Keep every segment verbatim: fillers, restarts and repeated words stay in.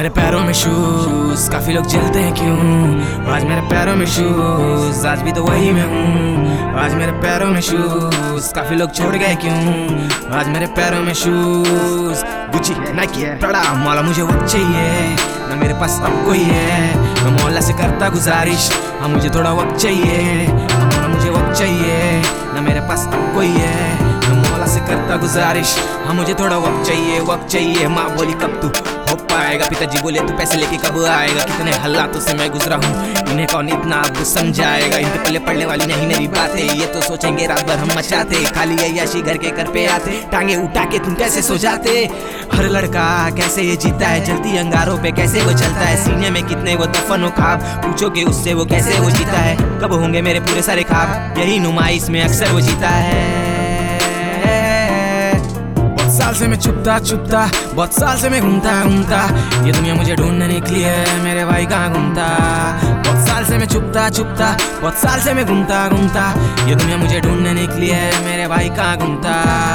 मेरे पैरों में शूज, काफी लोग जलते हैं क्यों। आज मेरे पैरों में शूज, आज भी तो वही मैं हूँ। आज मेरे पैरों में शूज, काफी लोग छोड़ गए क्यों। आज मेरे पैरों में शूज, गुची नाइकी प्रड़ा मौला मुझे वक्त चाहिए ना मेरे पास अब कोई है। मैं मौला से करता गुजारिश, हाँ मुझे थोड़ा वक्त चाहिए। मौला मुझे वक्त चाहिए ना मेरे पास अब कोई है। मैं मौला से करता गुजारिश, हाँ मुझे थोड़ा वक्त चाहिए, वक्त चाहिए। माँ बोली कब तू हो पाएगा, पिताजी बोले तू पैसे लेके कब आएगा। कितने हालातों से मैं गुजरा हूँ, इन्हें कौन इतना अब समझाएगा। इनके पल्ले पड़ने वाली नहीं मेरी बातें, ये तो सोचेंगे रात भर हम मचाते। खाली अय्याशी घर के घर पे आते, टांगे उठा के तुम कैसे सो जाते। हर लड़का कैसे ये जीता है, जलती अंगारों पे कैसे वो चलता है। सीने में कितने वो दफन हो ख्वाब, पूछोगे उससे वो कैसे वो जीता है। कब होंगे मेरे पूरे सारे ख्वाब, यही नुमाइश में अक्सर वो जीता है। साल से मैं छुपता छुपता, बहुत साल से मैं घूमता घूमता, ये दुनिया मुझे ढूंढने निकली है मेरे भाई कहाँ घूमता। बहुत साल से मैं छुपता छुपता, बहुत साल से मैं घूमता घूमता, ये दुनिया मुझे ढूंढने निकली है मेरे भाई कहाँ घूमता।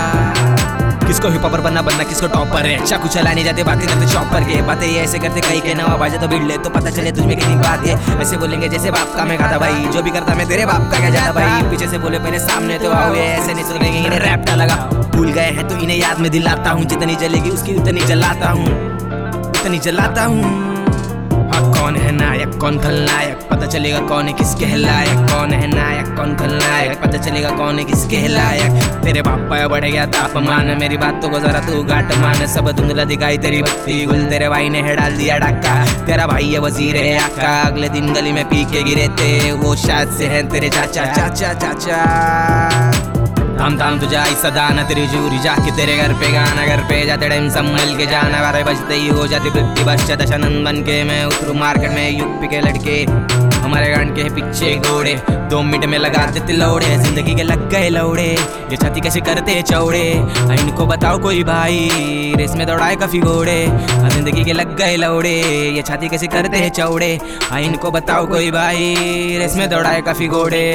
किसको हिप हॉपर बनना बनना, किसको टॉपर है। चाकू चलाने जाते बातें करते चॉपर के, बातें ये ऐसे करते कहीं के नवा बाजे तो भिड़ ले तो पता चले तुझमें कितनी बात है। ऐसे बोलेंगे जैसे बाप का मैं खाता भाई, जो भी करता मैं तेरे बाप का क्या जाता भाई। पीछे से बोले पहले सामने तो आओ, ऐसे नहीं सुनेंगे इन्हें रैप लगा। भूल गए हैं तो इन्हें याद में दिलाता हूँ, जितनी जलेगी उसकी उतनी जलाता हूँ, उतनी जलाता हूँ। हाँ कौन है नायक कौन खलनायक, पता चलेगा कौन है किसके लायक। कौन है नायक कौन खलनायक, पता चलेगा कौन है किसके लायक। तेरे बापा बढ़ गया तापमान, मेरी बातों को जरा तू घाट मान। सब धुंधला दिखाई तेरी बत्ती गुल, तेरे भाई ने है डाल दिया डाका। तेरा भाई है वजीर है आका, अगले दिन गली में पी के गिरे थे वो शायद से है तेरे चाचा चाचा चाचा। थाम थाम तुझा सदा न तेरी जूरी, जाके तेरे घर पे गाना, घर पे जाते टाइम संभल के जाना। बारह बजते ही हो जाती वृत्ति बच्चा दशानंद बन के मैं उतरू मार्केट में। यूपी के लड़के हमारे गांड के पीछे घोड़े, दो मिनट में लगा देते लौड़े। जिंदगी के लग गए लौड़े, ये छाती कैसे करते चौड़े। इनको बताओ कोई भाई, रेस में दौड़ाए काफी घोड़े। जिंदगी के लग गए लौड़े, ये छाती कैसे करते चौड़े। इनको बताओ कोई भाई, रेस में दौड़ाए काफी घोड़े।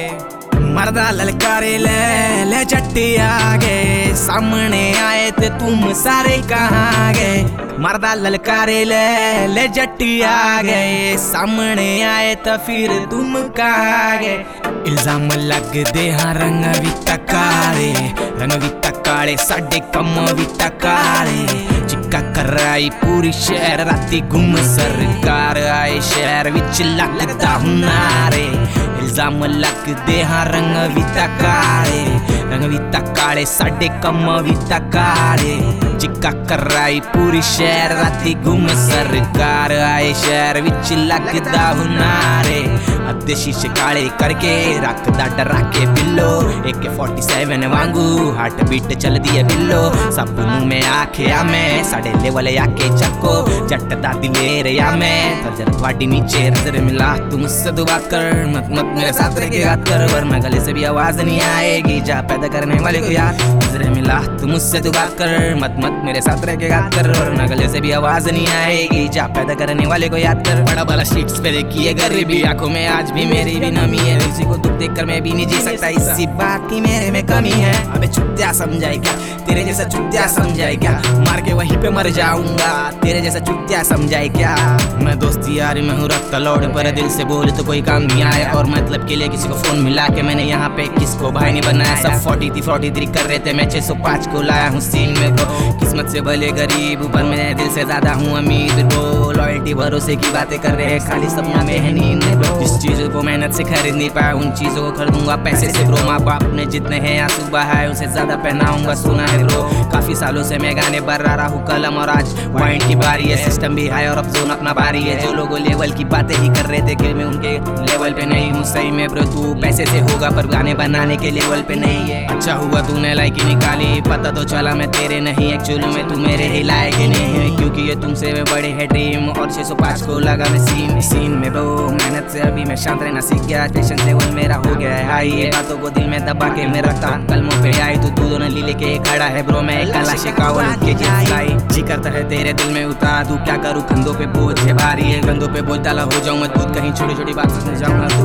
मर्दा ललकारे ले ले चट्टी आगे, सामने आए थे तुम सारे कहाँ गए। मर्दा ललकारे ले ले जट्टी आ गए, सामने आए तो फिर तुम कहाँ गए। इल्जाम लग दे हाँ रंग भी तकारे, रंग भी तकारे साडे कम भी तकारे। चिक्का कराई पूरी शहर राती घूम, सरकार आए शहर विच लगदा हूं नारे। इल्जाम लग दे हाँ रंग भी तकारे, रंग भी तकारे साडे कम भी तकारे। चिक्का कराई पूरी शहर राती घूम, सरकार आए शहर विच लगदा हूं नारे। अद्धे शीशे काले करके रखदा डरा के बिल्लो, ए के फोर्टी सेवन वांगू हार्ट बीट चल दिए बिल्लो। सब मुंह में आखे मैं साडे लेवल आके चक्को, जट दा दिलेर या मैं तर थोड़ी नीचे नजर मिला। तू मुझसे दुआ कर, मत मत मेरे साथ रह के बात कर, वरना गले से भी आवाज नहीं आएगी। जा पैदा करने वाले को याद नजर मिला। तू मुझसे दुआ कर, मत मत मेरे साथ रह के बात कर, वरना गले से भी आवाज नहीं आएगी। जा पैदा करने वाले को याद कर। बड़ा बड़ा शीट्स पे देखी है गरीबी, आंखों में आज भी मेरी भी नमी है। किसी को दुख देख कर मैं भी नहीं जी सकता, इसी बात की मेरे में कमी है। अबे चुत्या समझाए क्या, तेरे जैसा चुत्या समझाए क्या, मार के वहीं पे मर जाऊंगा। तेरे जैसा चुत्या समझाए क्या। मैं दोस्ती यारी में हूँ रखता लौट, पर दिल से बोले तो कोई काम नहीं आया। और मतलब के लिए किसी को फोन मिला के मैंने यहाँ पे किसको भाई नहीं बनाया। सब फोर्टी थी फोर्टी थ्री कर रहे थे, मैं छह सौ पाँच को लाया हूँ सीन में। तो किस्मत से भले गरीब, ऊपर मैं दिल से ज्यादा हूँ अमीर। ब्रो लॉयल्टी भरोसे की बातें कर रहे हैं, खाली सपना में है नींद में। ब्रो जिस चीजों को मेहनत से खरीद नहीं पाया, उन चीजों को खरीदूंगा पैसे से। ब्रो माँ बाप ने जितने हैं आंसू बहाए, उनसे ज्यादा पहनाऊंगा सुना है। ब्रो काफी सालों से मैं गाने भर रहा हूँ कलम, और आज वाइंड की बारी है। सिस्टम भी है और अब जोन अपना बारी है। जो लोगों लेवल की बातें ही कर रहे थे कि मैं उनके लेवल पे नहीं हूँ सही में। ब्रो तू पैसे से होगा पर गाने बनाने के लेवल पे नहीं है। अच्छा हुआ तूने लाइक निकाली, पता तो चला मैं तेरे नहीं एक्चुअली में तू मेरे ही लायक नहीं है। क्योंकि ये तुमसे मैं बड़े है ड्रीम, और छह सौ पाँच को लगा मैं सीन सीन में। ब्रो मेहनत से अभी मैं शांत रहना सीख गया, पेशेंस लेवल मेरा हो गया है हाई। ये बातों को दिल में दबा के मैं रखता हूँ कलमों पे आई, तो तू दोनों लीले के खड़ा है। ब्रो मैं काला शिकावल के जिलाई, जी करता है तेरे दिल में उतार दूं। क्या करूँ कंधों पे बोझ है भारी है, कंधों पे बोझ डाला हो जाऊँ मजबूत, कहीं छोटी छोटी बात समझ जाऊँ ना तू।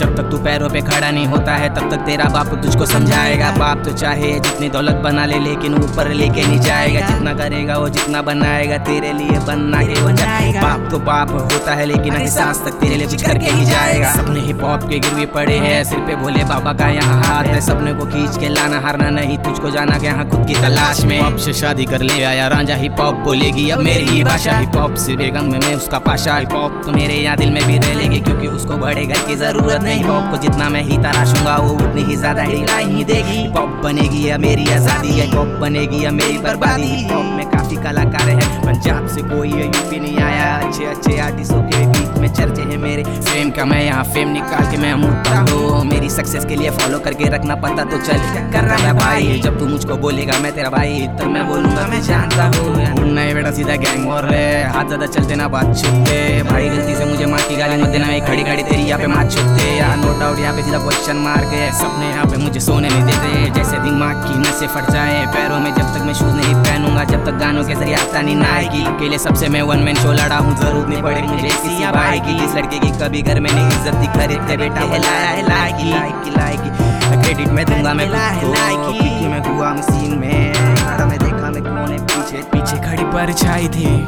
जब तक तू पैरों पे खड़ा नहीं होता है तब तक तेरा बाप तुझको समझाएगा। बाप तो चाहे जितनी दौलत बना ले लेकिन ऊपर लेके नहीं जाएगा। जितना करेगा वो जितना बनाएगा तेरे लिए बनना के वो जाएगा। बाप तो बाप होता है लेकिन एहसास तक तेरे लिए कुछ करके ही जाएगा। सपने हिप हॉप के गिरवी पड़े हैं सिर पे भोले बाबा का यहाँ हाथ है। सपने को खींच के लाना हारना नहीं तुझको जाना के यहाँ खुद की तलाश में। हिप से शादी कर ले आया रांझा हिप हॉप बोलेगी अब मेरी ही भाषा। हिप हॉप से बेगम में मैं उसका पाशा। हिप हॉप तो मेरे यहाँ दिल में भी रह लेगी क्योंकि उसको बड़े घर की जरूरत नहीं। हिप हॉप को जितना मैं ही तराशूंगा वो उतनी ही ज्यादा हिलाई ही देगी। हिप हॉप बनेगी या मेरी आजादी है, हिप हॉप बनेगी या मेरी बर्बादी। हिप हॉप में काफी कलाकार है पंजाब से कोई यूपी नहीं आया। अच्छे अच्छे आर्टिस्टों के बीच में चर्चे हैं मेरे। फेम का मैं यहाँ फेम निकाल के मैं मुद्दा हूँ। मेरी सक्सेस के लिए फॉलो करके रखना पता तो चल कर रहा है भाई। जब तू मुझको बोलेगा मैं तेरा भाई तब मैं बोलूंगा मैं जानता हूँ। नहीं बेटा सीधा गैंग वॉर है, हाथ ज्यादा चलते ना बात छुपते। भाई गलती से मुझे माँ की गाली मत देना, मैं खड़ी खड़ी तेरी यहाँ पे मार छुपते। यार नो डाउट यहाँ पे सीधा क्वेश्चन मार के सपने यहाँ पे मुझे सोने नहीं देते। जैसे दिमाग की नसें फट जाए पैरों में जब तक मैं शूज नहीं पहनूंगा, जब तक गानों के जरिए आता नहीं नाएगी। अकेले सबसे मैं वन मैन शो लड़ा हूँ, जरूरत नहीं पड़ेगी मुझे किसी भाई की। इस लड़के की कभी घर में नहीं इज्जत दी खरीदते बेटा हिलाया हिलाएगी लाएगी लाएगी। क्रेडिट मैं दूंगा मैं लाएगी मैं हुआ मशीन में खड़ा मैं देखा मैं कौन है पीछे पीछे खड़ी परछाई थी।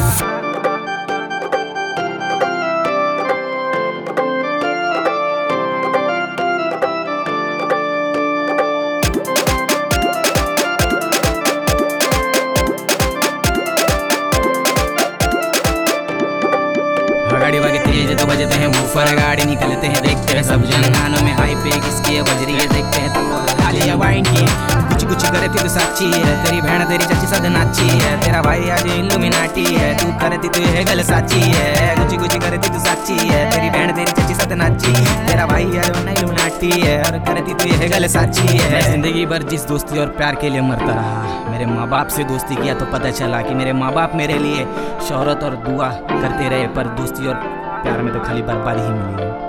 गाड़ी वागे तेज तो बजते हैं वूफर, गाड़ी निकलते हैं देखते हैं सब जन। गानों में हाई पे किसकी बज रही है देखते हैं तो खाली वाइन की। कुछ कुछ करे थी तो साची है तेरी बहन तेरी चाची सब नाची है। तेरा भाई आज इल्यूमिनाटी है तू करे थी तो ये गल साची है। कुछ कुछ करे थी तो साची है तेरी बहन तेरी चाची सब नाची। तेरा भाई आज इल्यूमिनाटी है और करे थी तो ये गल साची है। जिंदगी भर जिस दोस्ती और प्यार के लिए मरता रहा, मेरे माँ बाप से दोस्ती किया तो पता चला कि मेरे माँ बाप मेरे लिए शोहरत और दुआ करते रहे पर दोस्ती और प्यार में तो खाली बर्बादी ही मिली है।